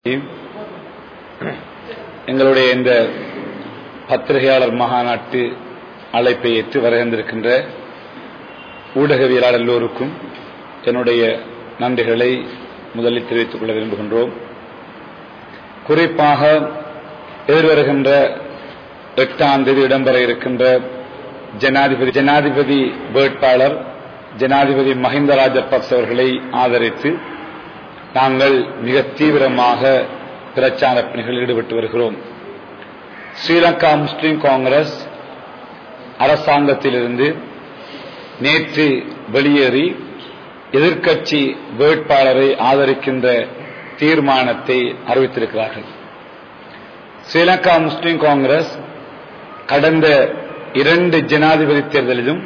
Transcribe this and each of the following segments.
எங்களுடைய இந்த பத்திரிகையாளர் மகாநாட்டு அழைப்பை ஏற்று வருகின்றிருக்கின்ற ஊடகவியலாளர் எல்லோருக்கும் என்னுடைய நன்றிகளை முதலில் தெரிவித்துக் கொள்ள விரும்புகின்றோம். குறிப்பாக எதிர்வருகின்ற 8ஆம் தேதி இடம்பெற இருக்கின்ற ஜனாதிபதி வேட்பாளர் ஜனாதிபதி மஹிந்த ராஜபக்ச அவர்களை ஆதரித்து நாங்கள் மிக தீவிரமாக பிரச்சார பணிகளில் ஈடுபட்டு வருகிறோம். ஸ்ரீலங்கா முஸ்லிம் காங்கிரஸ் அரசாங்கத்திலிருந்து நேற்று வெளியேறி எதிர்க்கட்சி வேட்பாளரை ஆதரிக்கின்ற தீர்மானத்தை அறிவித்திருக்கிறார்கள். ஸ்ரீலங்கா முஸ்லிம் காங்கிரஸ் கடந்த 2 ஜனாதிபதி தேர்தலிலும்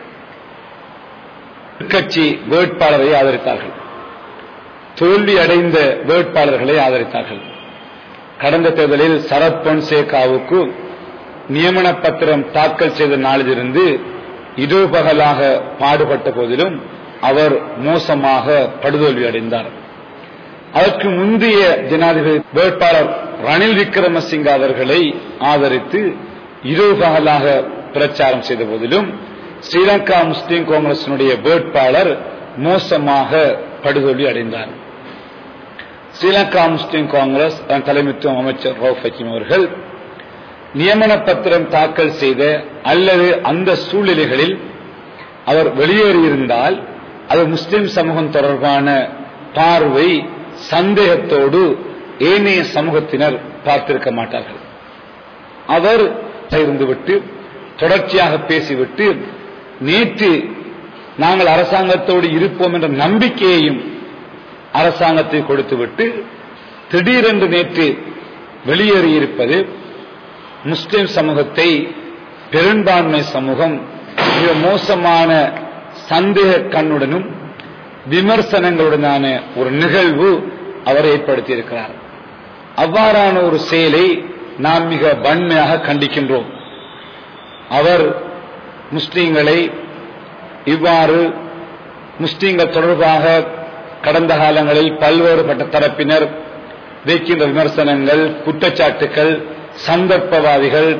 எதிர்க்கட்சி வேட்பாளரை ஆதரித்தார்கள். தோல்வி அடைந்த வேட்பாளர்களை ஆதரித்தார்கள். கடந்த தேர்தலில் சரத் பொன்சேகாவுக்கு நியமன பத்திரம் தாக்கல் செய்த நாளிலிருந்து இடோபகலாக பாடுபட்ட போதிலும் அவர் மோசமாக படுதோல்வி அடைந்தார். அதற்கு முந்தைய ஜனாதிபதி வேட்பாளர் ரணில் விக்ரமசிங்க அவர்களை ஆதரித்து இடோபகலாக பிரச்சாரம் செய்த போதிலும் ஸ்ரீலங்கா முஸ்லிம் காங்கிரசினுடைய வேட்பாளர் மோசமாக படுதோல்வி அடைந்தார். ஸ்ரீலங்கா முஸ்லிம் காங்கிரஸ் தலைமைத்துவம் அமைச்சர் ரவுஃப் ஹக்கீம் அவர்கள் நியமன பத்திரம் தாக்கல் செய்த அல்லது அந்த சூழ்நிலைகளில் அவர் வெளியேறியிருந்தால் அது முஸ்லிம் சமூகம் தொடர்பான பார்வை சந்தேகத்தோடு ஏனைய சமூகத்தினர் பார்த்திருக்க மாட்டார்கள். அவர் இருந்துவிட்டு தொடர்ச்சியாக பேசிவிட்டு நேற்று நாங்கள் அரசாங்கத்தோடு இருப்போம் என்ற நம்பிக்கையையும் அரசாங்கத்தை கொடுத்துவிட்டு திடீரென்று நேற்று வெளியேறியிருப்பது முஸ்லிம் சமூகத்தை பெரும்பான்மை சமூகம் மிக மோசமான சந்தேக கண்ணுடனும் விமர்சனங்களுடனான ஒரு நிகழ்வு அவர் ஏற்படுத்தியிருக்கிறார். அவ்வாறான ஒரு செயலை நாம் மிக வன்மையாக கண்டிக்கின்றோம். அவர் முஸ்லிம்களை இவ்வாறு முஸ்லிம்கள் தொடர்பாக கடந்த காலங்களில் பல்வேறுபட்ட தரப்பினர் வைக்கின்ற விமர்சனங்கள், குற்றச்சாட்டுகள், சந்தர்ப்பவாதிகள்,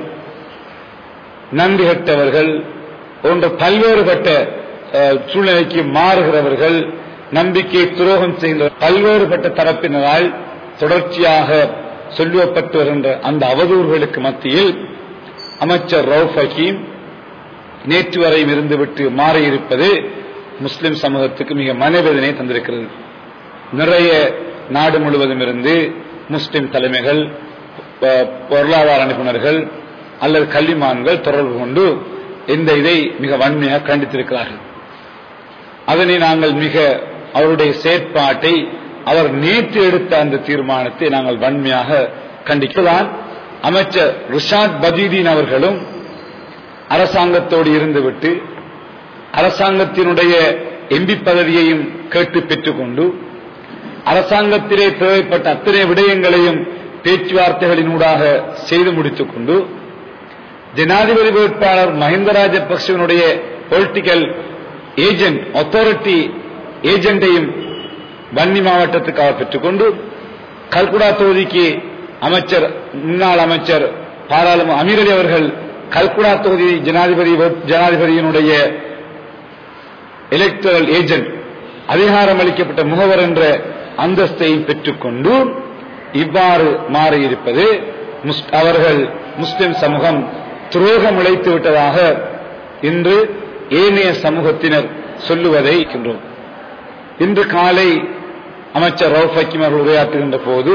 நன்றி கெட்டவர்கள் போன்ற பல்வேறுபட்ட சூழ்நிலைக்கு மாறுகிறவர்கள், நம்பிக்கை துரோகம் செய்கின்ற பல்வேறுபட்ட தரப்பினரால் தொடர்ச்சியாக சொல்லப்பட்டு வருகின்ற அந்த அவதூறுகளுக்கு மத்தியில் அமைச்சர் ரவுஃப் ஹக்கீம் நேற்று வரையும் இருந்துவிட்டு மாறியிருப்பது முஸ்லிம் சமூகத்துக்கு மிக மனவேதனை தந்திருக்கிறது. நிறைய நாடு முழுவதும் இருந்து முஸ்லிம் தலைமைகள், பொருளாதார நிபுணர்கள் அல்லது கல்விமான்கள் தொடர்பு கொண்டு இந்த இதை மிக வன்மையாக கண்டித்திருக்கிறார்கள். அதனை நாங்கள் மிக அவருடைய செயற்பாட்டை, அவர் நேற்று எடுத்த அந்த தீர்மானத்தை நாங்கள் வன்மையாக கண்டிக்கலாம். அமைச்சர் ரிஷாத் பதீதீன் அவர்களும் அரசாங்கத்தோடு இருந்துவிட்டு அரசாங்கத்தினுடைய எம்பி பதவியையும் கேட்டு பெற்றுக்கொண்டு அரசாங்கத்திலே தேவைப்பட்ட அத்தனை விடயங்களையும் பேச்சுவார்த்தைகளினூடாக செய்து முடித்துக் கொண்டு ஜனாதிபதி வேட்பாளர் மஹிந்த ராஜபக்சவினுடைய பொலிட்டிக்கல் ஏஜென்ட், அத்தாரிட்டி ஏஜென்டையும் வன்னி மாவட்டத்துக்கு அவர் பெற்றுக்கொண்டு கல்குடா தொகுதிக்கு முன்னாள் அமைச்சர் பாராளுமன்ற அமீர் அலி அவர்கள் கல்குடா தொகுதி ஜனாதிபதியினுடைய எலக்டரல் ஏஜென்ட், அதிகாரம் அளிக்கப்பட்ட முகவர் என்ற அந்தஸ்தை பெற்றுக்கொண்டு இவ்வாறு மாறியிருப்பது அவர்கள் முஸ்லிம் சமூகம் துரோகம் இழைத்து விட்டதாக இன்று ஏனைய சமூகத்தினர் சொல்லுவதை இருக்கின்றோம். இன்று காலை அமைச்சர் ரவுஃப் ஹக்கீம் அவர்கள் உரையாற்றுகின்ற போது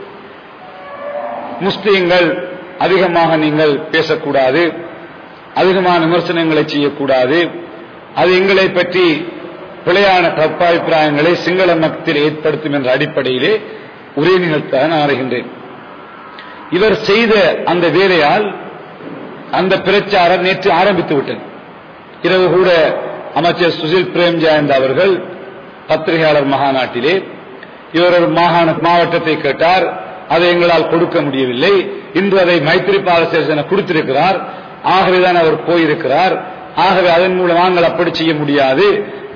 முஸ்லிம்கள் அதிகமாக நீங்கள் பேசக்கூடாது, அதிகமான விமர்சனங்களை செய்யக்கூடாது, அது எங்களை பற்றி பிழையான தப்பாபிப்பிராயங்களை சிங்கள மக்கத்தில் ஏற்படுத்தும் என்ற அடிப்படையிலே உரை நிகழ்த்த நான் அறிகின்றேன். இவர் செய்த அந்த வேலையால் அந்த பிரச்சாரம் நேற்று ஆரம்பித்து விட்டது. இரவு கூட அமைச்சர் சுசில் பிரேம்ஜயந்த் அவர்கள் பத்திரிகையாளர் மகாநாட்டிலே இவர் ஒரு மாவட்டத்தை கேட்டார், அதை எங்களால் கொடுக்க முடியவில்லை, இன்று அதை மைத்திரிபால சிறிசேன கொடுத்திருக்கிறார், ஆகவேதான் அவர் போயிருக்கிறார், ஆகவே அதன் மூலம் நாங்கள் அப்படி செய்ய முடியாது,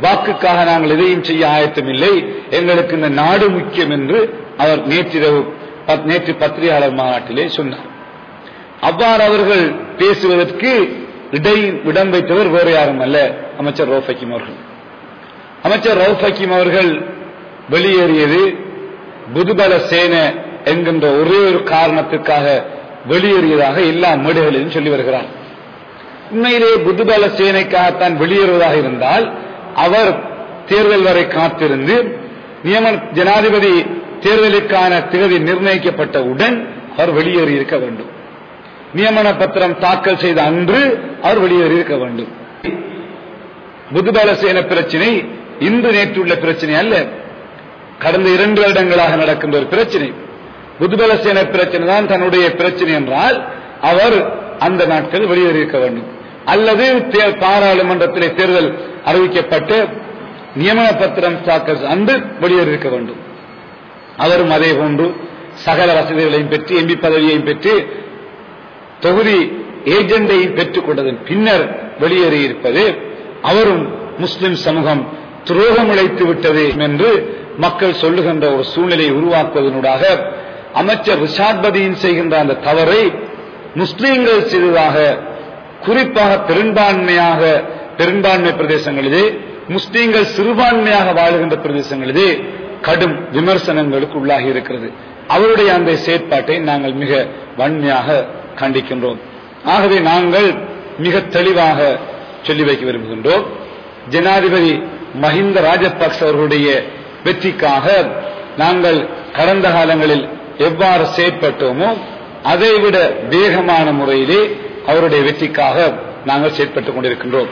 வாக்குக்காக நாங்கள் எதையும் செய்ய ஆயத்தமில்லை, எங்களுக்கு இந்த நாடு முக்கியம் என்று அவர் நேற்று பத்திரிகையாளர் மாநாட்டிலே சொன்னார். அவ்வாறு அவர்கள் பேசுவதற்கு இடம் வைத்தவர் வேறு யாரும் அல்ல, அமைச்சர் ரவுஃப் ஹக்கீம் அவர்கள். அமைச்சர் ரவுஃப் ஹக்கீம் அவர்கள் வெளியேறியது புதுபல சேன என்கின்ற ஒரே ஒரு காரணத்திற்காக வெளியேறியதாக எல்லா மேடைகளிலும் சொல்லி வருகிறார். உண்மையிலே புதுபல சேனைக்காகத்தான் வெளியேறுவதாக இருந்தால் அவர் தேர்தல் வரை காத்திருந்து ஜனாதிபதி தேர்தலுக்கான தேதி நிர்ணயிக்கப்பட்டவுடன் அவர் வெளியேறியிருக்க வேண்டும். நியமன பத்திரம் தாக்கல் செய்த அன்று அவர் வெளியேறியிருக்க வேண்டும். புதுபல சேன பிரச்சினை இன்று நேற்றுள்ள பிரச்சனை அல்ல, கடந்த 2 வருடங்களாக நடக்கின்ற ஒரு பிரச்சனை. புதுபல சேன பிரச்சனை தான் தன்னுடைய பிரச்சனை என்றால் அவர் அந்த நாட்கள் வெளியேறியிருக்க வேண்டும், அல்லது பாராளுமன்றத்திலே தேர்தல் அறிவிக்கப்பட்டு நியமன பத்திரம் தாக்கல் அன்று வெளியேறியிருக்க வேண்டும். அவரும் அதே போன்று சகல வசதிகளையும் பெற்று எம்பி பதவியையும் பெற்று தொகுதி ஏஜெண்டையும் பெற்றுக் கொண்டதன் பின்னர் வெளியேறியிருப்பது அவரும் முஸ்லிம் சமூகம் துரோகம் இழைத்து விட்டது என்று மக்கள் சொல்லுகின்ற ஒரு சூழ்நிலையை உருவாக்குவதனூடாக அமைச்சர் ரிஷாத் பதீன் செய்கின்ற அந்த தவறை முஸ்லீம்கள் செய்ததாக, குறிப்பாக பெரும்பான்மை பிரதேசங்களிலே முஸ்லீம்கள் சிறுபான்மையாக வாழுகின்ற பிரதேசங்களிலே கடும் விமர்சனங்களுக்கு உள்ளாகி இருக்கிறது. அவருடைய அந்த செயற்பாட்டை நாங்கள் மிக வன்மையாக கண்டிக்கின்றோம். ஆகவே நாங்கள் மிக தெளிவாக சொல்லி வைக்க விரும்புகின்றோம், ஜனாதிபதி மஹிந்த ராஜபக்ச அவர்களுடைய வெற்றிக்காக நாங்கள் கடந்த காலங்களில் எவ்வாறு செயற்பட்டோமோ அதைவிட வேகமான முறையிலே அவருடைய வெற்றிக்காக நாங்கள் செயற்பட்டுக் கொண்டிருக்கின்றோம்.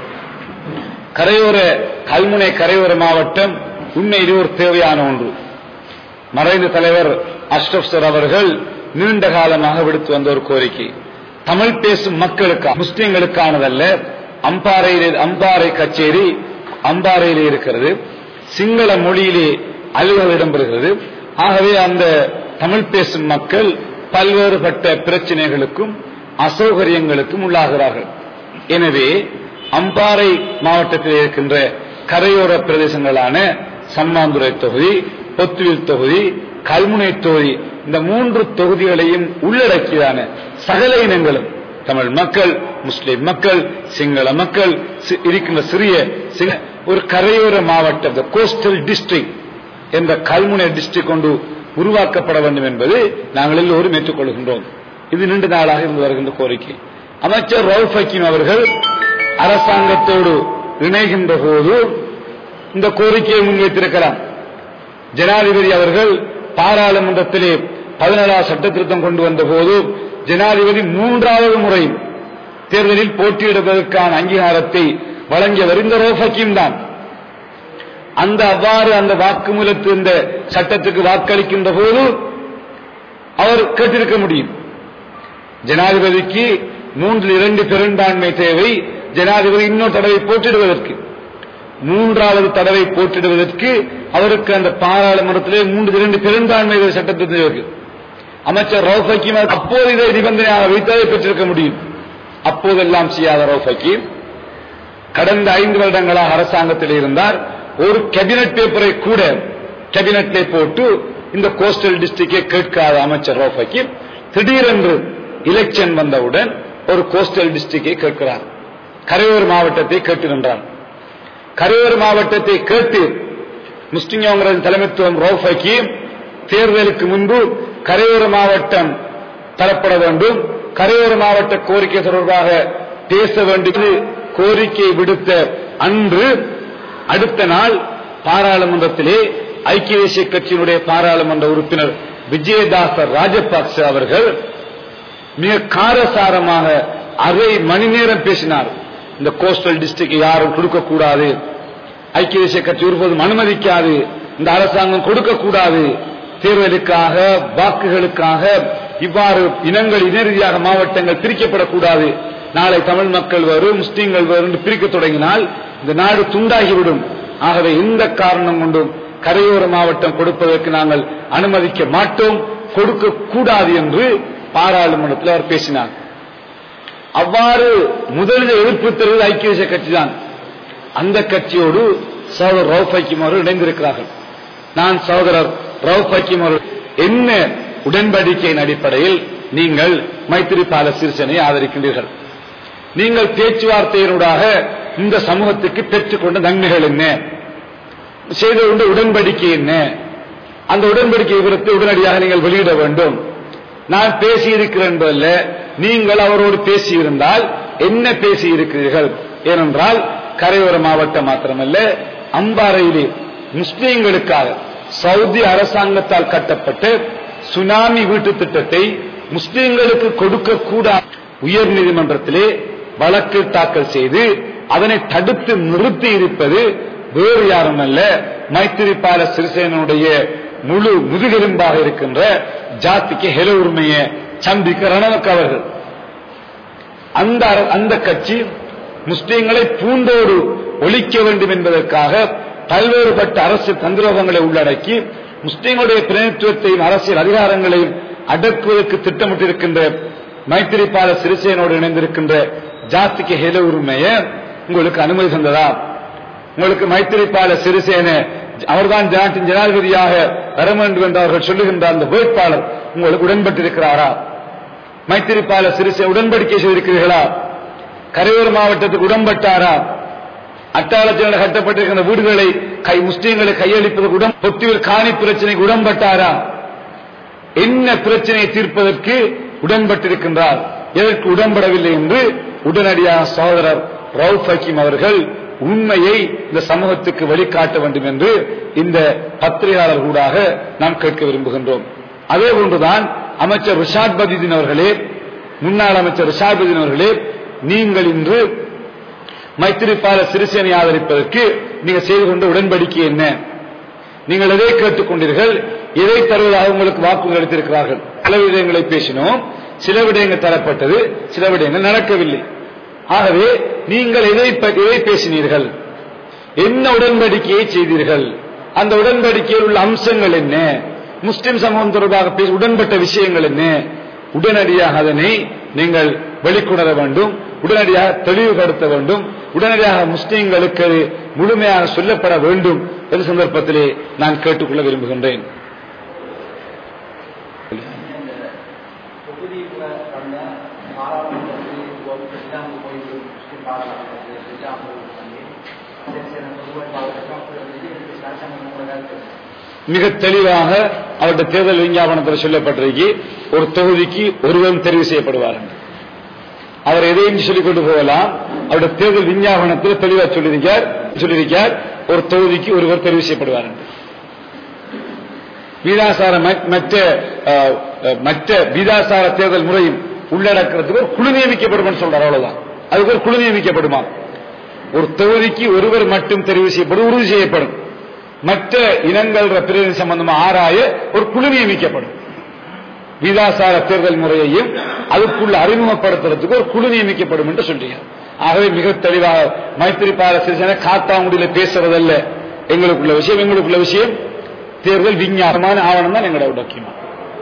கல்முனை கரையோர மாவட்டம் உண்மையிலே ஒரு தேவையான ஒன்று. மறைந்த தலைவர் அஷ்ரப் சர் அவர்கள் நீண்ட காலமாக விடுத்து வந்த ஒரு கோரிக்கை, தமிழ் பேசும் மக்களுக்கு முஸ்லிம்களுக்கானதல்ல. அம்பாறை கச்சேரி அம்பாறையிலே இருக்கிறது, சிங்கள மொழியிலே அலுவல் இடம்பெறுகிறது. ஆகவே அந்த தமிழ் பேசும் மக்கள் பல்வேறுபட்ட பிரச்சனைகளுக்கும் அசௌகரியங்களுக்கும் உள்ளாகிறார்கள். எனவே அம்பாறை மாவட்டத்தில் இருக்கின்ற கரையோர பிரதேசங்களான சம்மாந்துறை தொகுதி, பொத்துவில் தொகுதி, கல்முனை தொகுதி, இந்த 3 தொகுதிகளையும் உள்ளடக்கியதான சகல இனங்களும் தமிழ் மக்கள், முஸ்லிம் மக்கள், சிங்கள மக்கள் இருக்கின்ற சிறிய ஒரு கரையோர மாவட்டம், கோஸ்டல் டிஸ்ட்ரிக்ட் என்ற கல்முனை டிஸ்ட்ரிக்ட் கொண்டு உருவாக்கப்பட வேண்டும் என்பது நாங்கள் எல்லோரும் ஏற்றுக்கொள்கின்றோம். இது நீண்ட நாளாக இருந்து வருகின்ற கோரிக்கை. அமைச்சர் ரவுஃப் ஹக்கீம் அவர்கள் அரசாங்கத்தோடு இணைகின்ற போது இந்த கோரிக்கையை முன்வைத்திருக்கலாம். ஜனாதிபதி அவர்கள் பாராளுமன்றத்திலே 17 சட்ட திருத்தம் கொண்டு வந்த போது ஜனாதிபதி 3வது முறை தேர்தலில் போட்டியிடுவதற்கான அங்கீகாரத்தை வழங்கியவர் இந்த ரவுஃப் ஹக்கீம் தான். அவ்வாறு அந்த வாக்குமூலத்து இந்த சட்டத்துக்கு வாக்களிக்கின்ற போது அவர் கேட்டிருக்க முடியும். ஜனாதிபதிக்கு 3/2 பெரும்பான்மை தேவை. ஜனாதிபதி இன்னொரு தடவை போட்டியிடுவதற்கு, 3வது தடவை போட்டியிடுவதற்கு அவருக்கு அந்த பாராளுமன்றத்திலே 3/2 பெரும்பான்மை சட்டத்திற்கு இருக்கு. அமைச்சர் ரவுஃப் ஹக்கீம் அப்போது இதை நிபந்தனையாக வைத்ததை பெற்றிருக்க முடியும். அப்போதெல்லாம் செய்யாத ரவுஃப் ஹக்கீம் கடந்த 5 வருடங்களாக அரசாங்கத்தில் இருந்தார். ஒரு கேபினட் பேப்பரை கூட கேபினெட்லே போட்டு இந்த கோஸ்டல் டிஸ்ட்ரிக்டை கேட்காத அமைச்சர் ரவுஃப் ஹக்கீம் திடீரென்று எலெக்ஷன் வந்தவுடன் ஒரு கோஸ்டல் டிஸ்ட்ரிக்டை கேட்கிறார். கரையோர மாவட்டத்தை கேட்டு நின்றார். கரையோர மாவட்டத்தை கேட்டு முஸ்லிம் காங்கிரஸ் தலைமைத்துவம் ரவுஃப் ஹக்கீம் தேர்தலுக்கு முன்பு கரையோர மாவட்டம் தரப்பட வேண்டும், கரையோர மாவட்ட கோரிக்கை தொடர்பாக பேச வேண்டும் கோரிக்கை விடுத்த அன்று அடுத்த நாள் பாராளுமன்றத்திலே ஐக்கிய தேசிய கட்சியினுடைய பாராளுமன்ற உறுப்பினர் விஜயதாச ராஜபக்ச அவர்கள் மிக காரசாரமாக அரை மணி நேரம் பேசினார். இந்த கோஸ்டல் டிஸ்ட்ரிக்ட் யாரும் கொடுக்கக்கூடாது, ஐக்கிய தேசிய கட்சி ஒருபோதும் அனுமதிக்காது, இந்த அரசாங்கம் கொடுக்கக்கூடாது, தேர்தலுக்காக வாக்குகளுக்காக இவ்வாறு இனங்கள் இனரீதியாக மாவட்டங்கள் பிரிக்கப்படக்கூடாது, நாளை தமிழ் மக்கள் வேறு முஸ்லீம்கள் வேறு என்று பிரிக்க தொடங்கினால் இந்த நாடு துண்டாகிவிடும். ஆகவே எந்த காரணம் கொண்டும் கரையோர மாவட்டம் கொடுப்பதற்கு நாங்கள் அனுமதிக்க மாட்டோம், கொடுக்க கூடாது என்று பாராளுமன்றத்தில் அவர் பேசினார். அவ்வாறு முதலில் எதிர்ப்பு தெரிவித்த ஐக்கிய தேசிய கட்சி தான். அந்த கட்சியோடு சகோதரர் ரவுஃப் ஹக்கீம் அவர்கள் இணைந்திருக்கிறார்கள். நான் சகோதரர் ரவுஃப் ஹக்கீம் அவர்கள் என்ன உடன்படிக்கையின் அடிப்படையில் நீங்கள் மைத்திரிபால சிறிசேனையை ஆதரிக்கின்றீர்கள்? நீங்கள் பேச்சுவார்த்தையினூடாக இந்த சமூகத்துக்கு பெற்றுக்கொண்ட நன்மைகள் என்ன, செய்து கொண்ட உடன்படிக்கை என்ன, அந்த உடன்படிக்கை விவரத்தை உடனடியாக நீங்கள் வெளியிட வேண்டும். நான் பேசியிருக்கிறேன் என்பதல்ல, நீங்கள் அவரோடு பேசியிருந்தால் என்ன பேசியிருக்கிறீர்கள்? ஏனென்றால் கரையோர மாவட்டம் மாத்திரமல்ல, அம்பாறையிலே முஸ்லீம்களுக்காக சவுதி அரசாங்கத்தால் கட்டப்பட்ட சுனாமி வீட்டு திட்டத்தை முஸ்லீம்களுக்கு கொடுக்கக்கூடாது உயர் நீதிமன்றத்திலே வழக்கு தாக்கல் செய்து அதனை தடுத்து நிறுத்தி இருப்பது வேறு யாரும் அல்ல, மைத்திரிபால சிறிசேனுடைய முழு முதுகெலும்பாக இருக்கின்ற ஜாதிக்கு ஹெல உரிமையை சந்திக்க ரணவக்க அவர்கள். அந்த கட்சி முஸ்லீம்களை பூண்டோடு ஒழிக்க வேண்டும் என்பதற்காக பல்வேறுபட்ட அரசியல் தந்திரோகங்களை உள்ளடக்கி முஸ்லீம்களுடைய பிரதிநிதித்துவத்தையும் அரசியல் அதிகாரங்களையும் அடக்குவதற்கு திட்டமிட்டிருக்கின்ற மைத்திரிபால சிறிசேனோடு இணைந்திருக்கின்ற ஜாதிக்கு ஹெல உரிமையை உங்களுக்கு அனுமதி தந்ததா? உங்களுக்கு மைத்திரிபால சிறிசேன அவர்தான் நாட்டின் ஜனாதிபதியாக வர வேண்டும் என்று அவர்கள் சொல்லுகின்ற அந்த வேட்பாளர் உங்களுக்கு உடன்பட்டிருக்கிறாரா? மைத்திரிபால சிறிசேன உடன்படிக்கை செய்திருக்கிறீர்களா? கரையோர மாவட்டத்துக்கு உடன்பட்டாரா? அட்டாளத்தில் கட்டப்பட்டிருக்கின்ற வீடுகளை முஸ்லீம்களை கையளிப்பதற்கு பொத்தியூர் காணி பிரச்சனைக்கு உடன்பட்டாரா? என்ன பிரச்சனையை தீர்ப்பதற்கு உடன்பட்டிருக்கின்றார், எதற்கு உடன்படவில்லை என்று உடனடியாக சகோதரர் ரவுஃப் ஹக்கீம் அவர்கள் உண்மையை இந்த சமூகத்துக்கு வழிகாட்ட வேண்டும் என்று இந்த பத்திரிகையாளர் கூடாக நாம் கேட்க விரும்புகின்றோம். அதே போன்றுதான் அமைச்சர் ரிஷாட் பதியுதீன் அவர்களே, முன்னாள் அமைச்சர் ரிஷாட் பதியுதீன் அவர்களே, நீங்கள் இன்று மைத்திரிபால சிறிசேனை ஆதரிப்பதற்கு நீங்கள் செய்து கொண்ட உடன்படிக்கை என்ன? நீங்கள் எதை கேட்டுக் கொண்டீர்கள்? எதை தருவதாக உங்களுக்கு வாக்குறுதி அளித்திருக்கிறார்கள்? பல விடயங்களை பேசினோம், சில விடயங்கள் தரப்பட்டது, சில விடயங்கள் நடக்கவில்லை. ஆகவே நீங்கள் எதை பேசினீர்கள்? என்ன உடன்படிக்கையை செய்தீர்கள்? அந்த உடன்படிக்கையில் உள்ள அம்சங்கள் என்ன? முஸ்லிம் சமூகம் தொடர்பாக உடன்பட்ட விஷயங்கள் என்ன? உடனடியாக அதனை நீங்கள் வெளிக்கொணர வேண்டும், உடனடியாக தெளிவுபடுத்த வேண்டும், உடனடியாக முஸ்லிம்களுக்கு முழுமையாக சொல்லப்பட வேண்டும் என்ற சந்தர்ப்பத்திலே நான் கேட்டுக்கொள்ள விரும்புகின்றேன். மிக தெளிவாக அவருடைய தேர்தல் விஞ்ஞாபனத்தில் சொல்லப்பட்டிருக்கு, ஒரு தொகுதிக்கு ஒருவரும் தெரிவு செய்யப்படுவார். அவர் எதையும் சொல்லிக் கொண்டு போகலாம். அவருடைய தேர்தல் விஞ்ஞாபனத்தில் தெளிவாக சொல்லியிருக்கார், ஒரு தொகுதிக்கு ஒருவர் தெரிவு செய்யப்படுவார். வீதாசார மற்ற வீதாசார தேர்தல் முறையும் உள்ளடக்கிறதுக்கு ஒரு குழு நியமிக்கப்படும் சொல்றார். அவ்வளவுதான், அதுக்கு ஒரு குழு நியமிக்கப்படுமா? ஒரு தொகுதிக்கு ஒருவர் மட்டும் தெரிவு செய்யப்படும், உறுதி செய்யப்படும். மற்ற இனங்கள் பிரதிநிதி சம்பந்தமா ஆராய ஒரு குழு நியமிக்கப்படும். வீதாசார தேர்தல் முறையையும் அதுக்குள்ள அறிமுகப்படுத்துறதுக்கு ஒரு குழு நியமிக்கப்படும் என்று சொல்றீங்க. ஆகவே மிக தெளிவாக மைத்திரிபால சிறிசேன காத்தாங்குடியில பேசுறதல்ல எங்களுக்குள்ள விஷயம். எங்களுக்குள்ள விஷயம் தேர்தல் விஞ்ஞானமான ஆவணம் தான் எங்களோட முக்கியமா.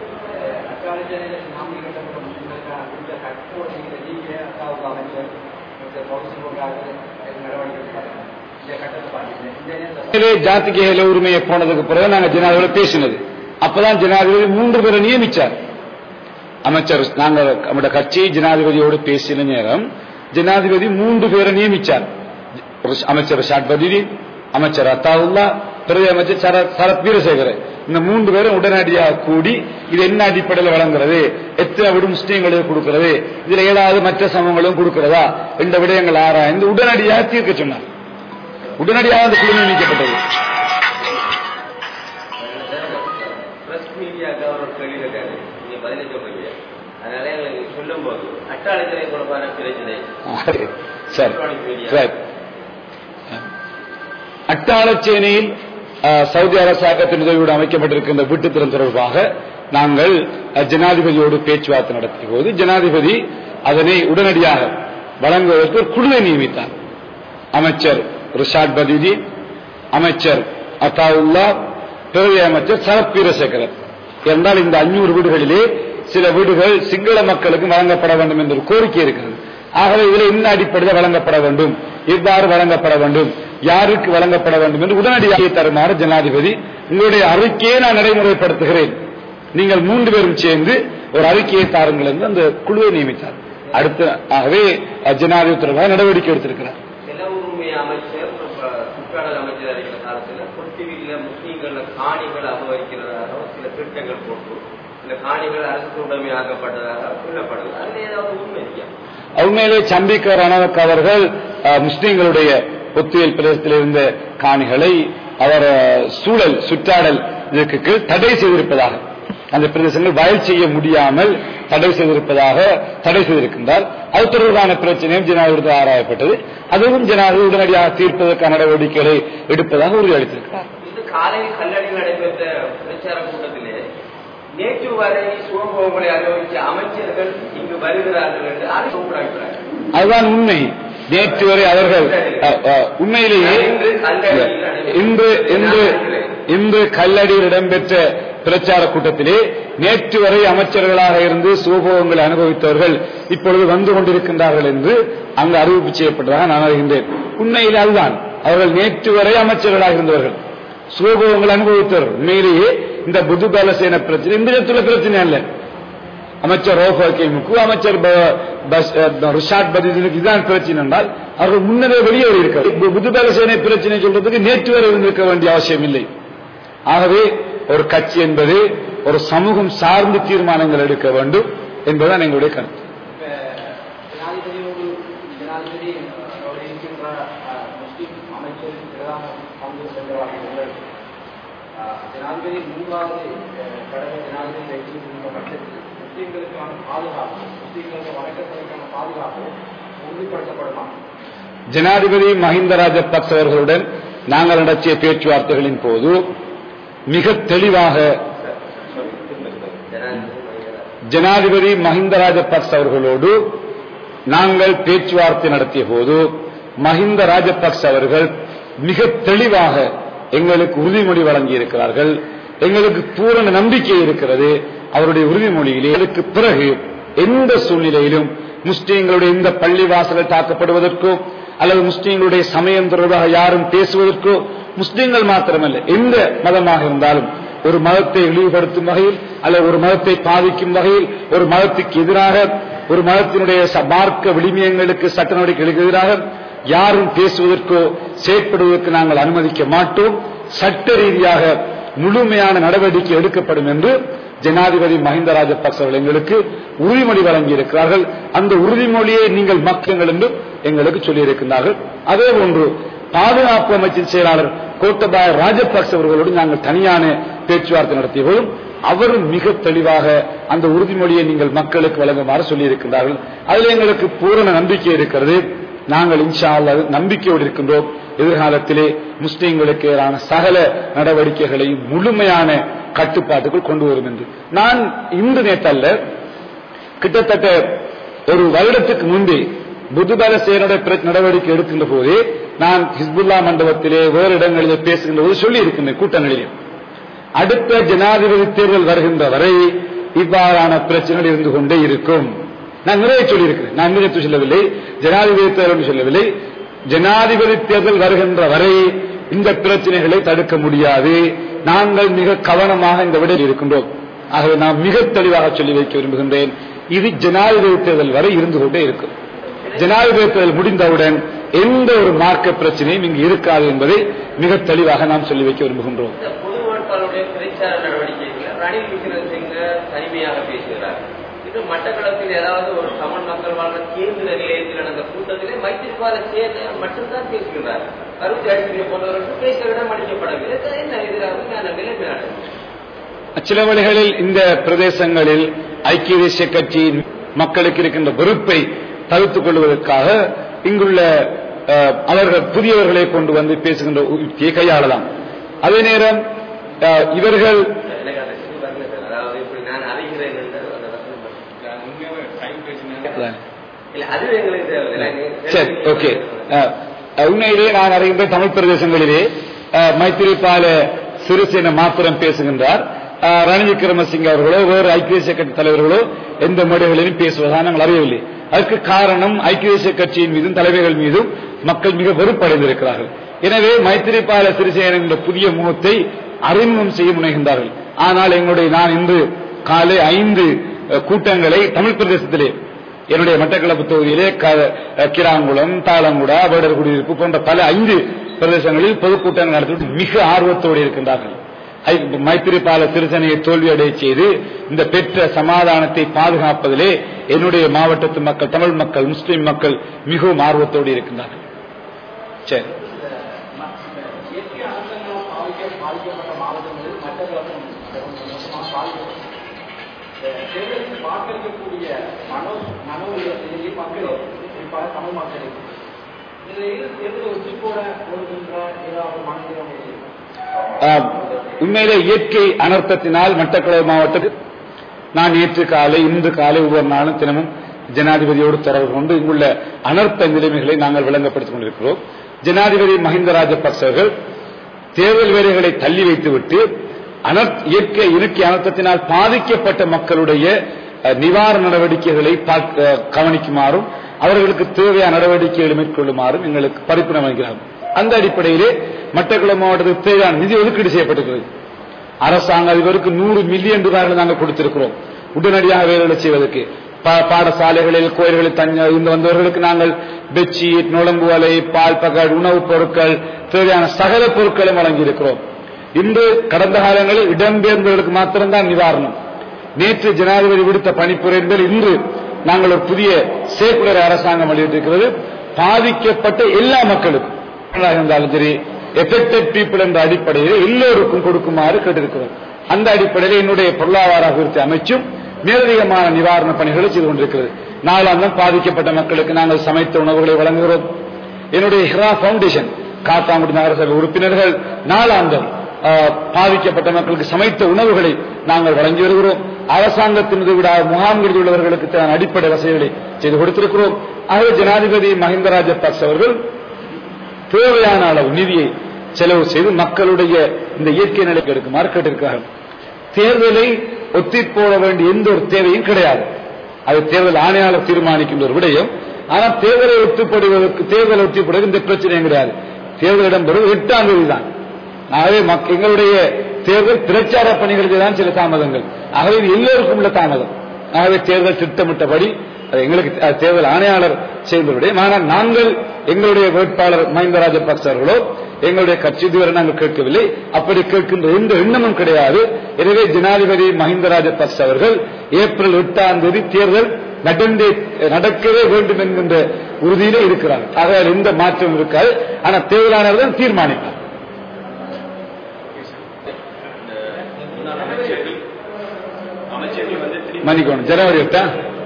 ஜாதிக்கு ஹெல உரிமையை போனதுக்கு பிறகு நாங்கள் ஜனாதிபதி பேசினது. அப்பதான் ஜனாதிபதி 3 பேரை நியமிச்சார். அமைச்சர் நாங்கள் நம்முடைய கட்சி ஜனாதிபதியோடு பேசின நேரம் ஜனாதிபதி 3 பேரை நியமிச்சார். அமைச்சர் ரிஷாட் பதியுதீன், அமைச்சர் அத்தாவுல்லா, பிரதி அமைச்சர் சரத் வீரசேகர. இந்த 3 பேரும் உடனடியாக கூடி இது என்ன அடிப்படையில் வழங்குறது, எத்தனை விட முஸ்லீம்களுக்கு கொடுக்கிறது, இதுல ஏதாவது மற்ற சமூகங்களும் கொடுக்கிறதா இந்த விடயங்கள் ஆராய்ந்து உடனடியாக தீர்க்க சொன்னார். உடனடியாக அந்த குழு நியமிக்கப்பட்டது. அட்டாளச்சேனையில் சவுதி அரசாங்கத்தின் உதவியோடு அமைக்கப்பட்டிருக்கின்ற வீட்டுத்திறன் தொடர்பாக நாங்கள் ஜனாதிபதியோடு பேச்சுவார்த்தை நடத்திய போது ஜனாதிபதி அதனை உடனடியாக வழங்குவதற்கு ஒரு குழுவை நியமித்தார். அமைச்சர் ரிஷாட் பதியுதீன், அமைச்சர் அத்தாவுல்லா, பிரதி அமைச்சர் சரத் வீரசேகரன். என்றால் இந்த 500 வீடுகளிலே சில வீடுகள் சிங்கள மக்களுக்கு வழங்கப்பட வேண்டும் என்ற கோரிக்கை இருக்கிறது. ஆகவே இதில் என்ன அடிப்படையில் வழங்கப்பட வேண்டும், எவ்வாறு வழங்கப்பட வேண்டும், யாருக்கு வழங்கப்பட வேண்டும் என்று உடனடியாக தருமாறு ஜனாதிபதி உங்களுடைய அறிக்கையை நான் நடைமுறைப்படுத்துகிறேன், நீங்கள் 3 பேரும் சேர்ந்து ஒரு அறிக்கையை தாருங்கள் என்று அந்த குழுவை நியமித்தார். அடுத்து ஆகவே ஜனாதிபதி நடவடிக்கை எடுத்திருக்கிறார். அமைச்சர் சுற்றாடல் அமைச்சர் அறிக்கிற காலத்தில் பொட்டிவில முஸ்லீம்கள் காணிகள் அபகரிக்கிறதாக சில திட்டங்கள் போட்டு சில காணிகள் அரசு உடைமையாக்கப்பட்டதாக சொல்லப்படுது. அதுல ஏதாவது உண்மை இல்லையா? உண்மையிலே சம்பிக்க ரணவக் அவர்கள் முஸ்லீம்களுடைய பொத்தியல் பிரதேசத்தில் இருந்த காணிகளை அவர் சூழல் சுற்றாடல் இதற்கு கீழ் தடை செய்திருப்பதாக, அந்த பிரதேசங்கள் வயல் செய்ய முடியாமல் தடை செய்திருக்கின்றார். அது தொடர்பான பிரச்சனையும் ஜனாதிபதி ஆராயப்பட்டது. அதுவும் ஜனாதிபதி உடனடியாக தீர்ப்பதற்கான நடவடிக்கைகளை எடுப்பதாக உறுதியளித்திருக்கிறார். இது காலையில் கல்லடியில் நடைபெற்ற பிரச்சார கூட்டத்திலே நேற்று வரை சுகபோகங்களை அனுபவித்த அமைச்சர்கள் இங்கு வருகிறார்கள் என்று அறிவிக்கிறார்கள். அதுதான் உண்மை. நேற்று வரை அவர்கள் உண்மையிலேயே இன்று கல்லடியில் இடம்பெற்ற பிரச்சார கூட்டத்திலே நேற்று வரை அமைச்சர்களாக இருந்து சுகபோகங்களை அனுபவித்தவர்கள் இப்பொழுது வந்து கொண்டிருக்கின்றார்கள் என்று அங்கு அறிவிப்பு செய்யப்பட்டதாக நான் அறிகின்றேன். உண்மையிலே அதுதான், அவர்கள் நேற்று வரை அமைச்சர்களாக இருந்தவர்கள், சுகபோகங்களை அனுபவித்தவர்கள். உண்மையிலேயே இந்த புதுபலசேன பிரச்சனை இந்த நேரத்துள்ள பிரச்சனை அல்ல. அமைச்சர் ரோஃபேமுக்கு அமைச்சர் ரிஷாட் பதீனுக்கு இதுதான் பிரச்சனை என்றால் அவர்கள் முன்னரே வெளியே இருக்கிறார். புதுபலசேனை பிரச்சனை சொல்றதுக்கு நேற்று வரை இருந்திருக்க வேண்டிய அவசியம் இல்லை. ஆகவே ஒரு கட்சி என்பது ஒரு சமூகம் சார்ந்து தீர்மானங்கள் எடுக்க வேண்டும் என்பதுதான் எங்களுடைய கருத்து. ஜனாதிபதி மஹிந்த ராஜபக்ச அவர்களுடன் நாங்கள் நடத்திய பேச்சுவார்த்தைகளின் போது மிக தெளிவாக ஜனாதிபதி மஹிந்த ராஜபக்ச அவர்களோடு நாங்கள் பேச்சுவார்த்தை நடத்திய போது மஹிந்த ராஜபக்ச அவர்கள் மிக தெளிவாக எங்களுக்கு உறுதிமொழி வழங்கியிருக்கிறார்கள். எங்களுக்கு பூரண நம்பிக்கை இருக்கிறது அவருடைய உறுதிமொழியிலே. அதற்கு பிறகு எந்த சூழ்நிலையிலும் முஸ்லீம்களுடைய இந்த பள்ளிவாசல்கள் தாக்கப்படுவதற்கோ அல்லது முஸ்லீம்களுடைய சமயம் தொடர்பாக யாரும் பேசுவதற்கோ, முஸ்லீம்கள் மாத்திரமல்ல எந்த மதமாக இருந்தாலும் ஒரு மதத்தை இழிவுபடுத்தும் வகையில் அல்லது ஒரு மதத்தை பாதிக்கும் வகையில், ஒரு மதத்துக்கு எதிராக, ஒரு மதத்தினுடைய மார்க்க விளிமியங்களுக்கு சட்ட நடவடிக்கைகளுக்கு எதிராக யாரும் பேசுவதற்கோ செயற்படுவதற்கு நாங்கள் அனுமதிக்க மாட்டோம். சட்ட ரீதியாக முழுமையான நடவடிக்கை எடுக்கப்படும் என்று ஜனாதிபதி மஹிந்த ராஜபக்ச அவர்கள் எங்களுக்கு உறுதிமொழி வழங்கியிருக்கிறார்கள். அந்த உறுதிமொழியை நீங்கள் மக்கள் என்று எங்களுக்கு சொல்லியிருக்கிறார்கள். அதே போன்று பாதுகாப்பு அமைச்சின் செயலாளர் கோத்தபாய ராஜபக்ச அவர்களோடு நாங்கள் தனியான பேச்சுவார்த்தை நடத்திய போதும் அவரும் மிக தெளிவாக அந்த உறுதிமொழியை நீங்கள் மக்களுக்கு வழங்குமாறு சொல்லியிருக்கிறார்கள். அதில் எங்களுக்கு பூரண நம்பிக்கை இருக்கிறது. நாங்கள் இன்ஷா அல்லாஹ் நம்பிக்கையோடு இருக்கின்றோம். எதிர்காலத்திலே முஸ்லீம்களுக்கு எதிரான சகல நடவடிக்கைகளையும் முழுமையான கட்டுப்பாட்டுக்குள் கொண்டு வரும் என்று நான் இன்று நேற்றல்ல, கிட்டத்தட்ட ஒரு வருடத்துக்கு முன்பே புதுபலசேனுடைய நடவடிக்கை எடுக்கின்ற போதே நான் ஹிஸ்புல்லா மண்டபத்திலே வேறு இடங்களிலே பேசுகின்ற போது சொல்லி இருக்கின்றேன் கூட்டங்களிலே. அடுத்த ஜனாதிபதி தேர்தல் வருகின்ற வரை இவ்வாறான பிரச்சனைகள் இருந்து கொண்டே இருக்கும். நான் நிறைய சொல்லியிருக்கிறேன். நான் நிறைய சொல்லவில்லை, ஜனாதிபதி தேர்தல் சொல்லவில்லை. ஜனாதிபதி தேர்தல் வருகின்ற வரை இந்த பிரச்சனைகளை தடுக்க முடியாது. நாங்கள் மிக கவனமாக இந்த விடையில் இருக்கின்றோம். ஆகவே நான் மிக தெளிவாக சொல்லி வைக்க விரும்புகின்றேன், இது ஜனாதிபதி தேர்தல் வரை இருந்து கொண்டே இருக்கும். ஜனாதிபதி தேர்தல் முடிந்தவுடன் எந்த ஒரு மார்க்க பிரச்சனையும் இங்கு இருக்காது என்பதை மிக தெளிவாக நாம் சொல்லி வைக்க விரும்புகின்றோம். பொது வேட்பாளருடைய பிரச்சார நடவடிக்கைகள் ரணில் விக்ரமசிங்க தனிமையாக பேசுகிறார். இது மட்டக்களத்தில் ஏதாவது ஒரு தமிழ் மக்கள் வாழ்ற கேந்திர நிலையத்தில் நடந்த கூட்டத்திலே மைத்திரிபால சேகர் மட்டும்தான் பேசுகிறார். கருத்து அடிப்படை போன்றவர்கள் பேச இடம் அளிக்கப்படவில்லை. என்ன எதிராக நிலைமையான சில வழிகளில் இந்த பிரதேசங்களில் ஐக்கிய தேசிய கட்சியின் மக்களுக்கு இருக்கின்ற வெறுப்பை தவிர்த்துக் கொள்வதற்காக இங்குள்ள அவர்கள் புதியவர்களை கொண்டு வந்து பேசுகின்ற யுக்தியை கையாளலாம். அதே நேரம் இவர்கள் சரி, ஓகே. உண்மையிலேயே நான் அறிகின்ற தமிழ் பிரதேசங்களிலே மைத்திரிபால சிறிசேன மாத்திரம் பேசுகின்றார். ரணில் விக்ரமசிங்க அவர்களோ வேறு ஐக்கிய தேசிய கட்சி தலைவர்களோ எந்த மேடைகளிலும் பேசுவதாக நாங்கள் அறியவில்லை. அதற்கு காரணம் ஐக்கிய தேசிய கட்சியின் மீதும் தலைவர்கள் மீதும் மக்கள் மிக வெறுப்படைந்திருக்கிறார்கள். எனவே மைத்திரிபால சிறிசேன என்ற புதிய முகத்தை அறிமுகம் செய்ய முனைகின்றார்கள். ஆனால் நான் இன்று காலை 5 கூட்டங்களை தமிழ் பிரதேசத்திலே என்னுடைய மட்டக்களப்பு தொகுதியிலே கிராங்குளம், தாளங்குடா, வேடர் குடியிருப்பு போன்ற பல 5 பிரதேசங்களில் பொதுக்கூட்டங்கள் நடத்தி மிக ஆர்வத்தோடு இருக்கின்றார்கள். மைத்திரிபால சிறிசேனையை தோல்வியடைய செய்து இந்த பெற்ற சமாதானத்தை பாதுகாப்பதிலே என்னுடைய மாவட்டத்து மக்கள், தமிழ் மக்கள், முஸ்லிம் மக்கள் மிகவும் ஆர்வத்தோடு இருக்கின்றார்கள். சரி, உண்மையிலே இயற்கை அனர்த்தத்தினால் மட்டக்களப்பு மாவட்டத்தில் நான் நேற்று காலை, இன்று காலை ஒவ்வொரு நாளும் தினமும் ஜனாதிபதியோடு தொடர்பு கொண்டு இங்குள்ள அனர்த்த நிலைமைகளை நாங்கள் விளங்கப்படுத்திக் கொண்டிருக்கிறோம். ஜனாதிபதி மஹிந்த ராஜபக்ச அவர்கள் தேர்தல் வேலைகளை தள்ளி வைத்துவிட்டு இயற்கை அனர்த்தத்தினால் பாதிக்கப்பட்ட மக்களுடைய நிவாரண நடவடிக்கைகளை கவனிக்குமாறும் அவர்களுக்கு தேவையான நடவடிக்கைகளை மேற்கொள்ளுமாறும் எங்களுக்கு பரிந்துரை வழங்குகிறார்கள். அந்த அடிப்படையிலே மட்டக்களப்பு மாவட்டத்துக்கு தேவையான நிதி ஒதுக்கீடு செய்யப்பட்டிருக்கிறது. அரசாங்க அதிபருக்கு 100 மில்லியன் ரூபாய்கள் நாங்கள் கொடுத்திருக்கிறோம் உடனடியாக வேலைகளை செய்வதற்கு. பாடசாலைகளில், கோயில்களில் இருந்து வந்தவர்களுக்கு நாங்கள் பெட்ஷீட், நுழம்பு வலை, பால் பகட், உணவுப் பொருட்கள், தேவையான சகல பொருட்களும் வழங்கியிருக்கிறோம். இன்று கடந்த காலங்களில் இடம்பெயர்ந்தவர்களுக்கு மாத்திரம்தான் நிவாரணம். நேற்று ஜனாதிபதி விடுத்த பணிப்புரை என்பது இன்று நாங்கள் ஒரு புதிய சேக்குலர் அரசாங்கம் வெளியிட்டிருக்கிறது. பாதிக்கப்பட்ட எல்லா மக்களுக்கும் இருந்தாலும் சரி, எஃபெக்டட் பீப்புள் என்ற அடிப்படையில் எல்லோருக்கும் கொடுக்குமாறு கேட்டிருக்கிறோம். அந்த அடிப்படையில் என்னுடைய பொருளாதார அபிவிருத்தி அமைச்சும் மேலதிகமான நிவாரண பணிகளை செய்து கொண்டிருக்கிறது. நாளாந்தம் பாதிக்கப்பட்ட மக்களுக்கு நாங்கள் சமைத்த உணவுகளை வழங்குகிறோம். என்னுடைய ஹிரா பவுண்டேஷன் காத்தாங்குடி நகரசபை உறுப்பினர்கள் நாளாந்தம் பாதிக்கப்பட்ட மக்களுக்கு சமைத்த உணவுகளை நாங்கள் வழங்கி வருகிறோம். அரசாங்கத்தின் உதவிடாக முகாம்களில் உள்ளவர்களுக்கு தேவையான அடிப்படை வசதிகளை செய்து கொடுத்திருக்கிறோம். ஆகவே ஜனாதிபதி மஹிந்த ராஜபக்ச அவர்கள் தேவையான அளவு நிதியை செலவு செய்து மக்களுடைய இந்த இயற்கை நிலைக்கு எடுக்குமாறு கேட்டிருக்கிறார்கள். தேர்தலை ஒத்தி போட வேண்டிய எந்த ஒரு தேவையும் கிடையாது. அது தேர்தல் ஆணையாளர் தீர்மானிக்கின்ற ஒரு விடயம். ஆனால் தேர்தலை ஒத்திப்படுவதற்கு இந்த பிரச்சனையும் கிடையாது. தேர்தல் இடம்பெறுவது 8ஆம் தேதி தான். ஆகவே எங்களுடைய தேர்தல் பிரச்சார பணிகளுக்கு தான் சில தாமதங்கள். ஆகவே இது எல்லோருக்கும் உள்ள தாமதம். ஆகவே தேர்தல் திட்டமிட்டபடி அது எங்களுக்கு தேர்தல் ஆணையாளர் செய்வதுடைய. ஆனால் நாங்கள் எங்களுடைய வேட்பாளர் மஹிந்த ராஜபக்ச அவர்களோ எங்களுடைய கட்சி இதுவரை நாங்கள் கேட்கவில்லை. அப்படி கேட்கின்ற எந்த எண்ணமும் கிடையாது. எனவே ஜனாதிபதி மஹிந்த ராஜபக்ச அவர்கள் ஏப்ரல் 8ஆம் தேதி தேர்தல் நடக்கவே வேண்டும் என்கின்ற உறுதியிலே இருக்கிறார். ஆக எந்த மாற்றம் இருக்காது. ஆனால் தேர்தல் ஆணையர் தான் தீர்மானிப்பார். மன்னிக்கணும், ஜனவரி 8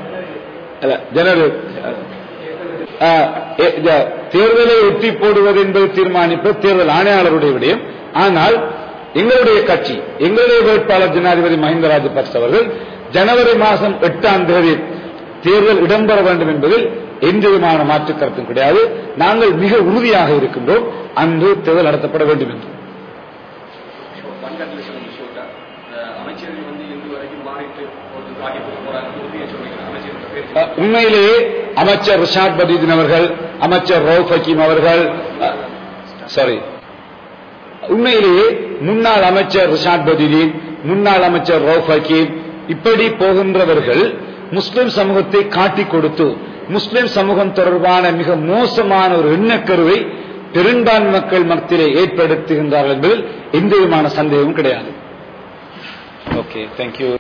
தேர்தலை ஒட்டி போடுவது என்பது தீர்மானிப்பது தேர்தல் ஆணையாளருடைய விடயம். ஆனால் எங்களுடைய கட்சி, எங்களுடைய வேட்பாளர் ஜனாதிபதி மஹிந்த ராஜபக்ச அவர்கள் ஜனவரி மாதம் 8ஆம் தேதி தேர்தல் இடம்பெற வேண்டும் என்பதில் எந்த விதமான மாற்று கருத்தும் கிடையாது. நாங்கள் மிக உறுதியாக இருக்கின்றோம் அன்று தேர்தல் நடத்தப்பட வேண்டும் என்று. உண்மையிலேயே அமைச்சர் ரிஷாட் பதீதீன் அவர்கள், அமைச்சர் ரவுப் ஹக்கீம் அவர்கள், உண்மையிலேயே முன்னாள் அமைச்சர் ரிஷாட் பதீதீன், முன்னாள் அமைச்சர் ரவுப் ஹக்கீம் இப்படி போகின்றவர்கள் முஸ்லிம் சமூகத்தை காட்டிக் கொடுத்து முஸ்லிம் சமூகம் தொடர்பான மிக மோசமான ஒரு எண்ணக்கருவை பெரும்பான்மை மக்கள் மத்தியிலே ஏற்படுத்துகின்றார்கள் என்பதில் எந்த விதமான சந்தேகமும் கிடையாது. Okay, thank you.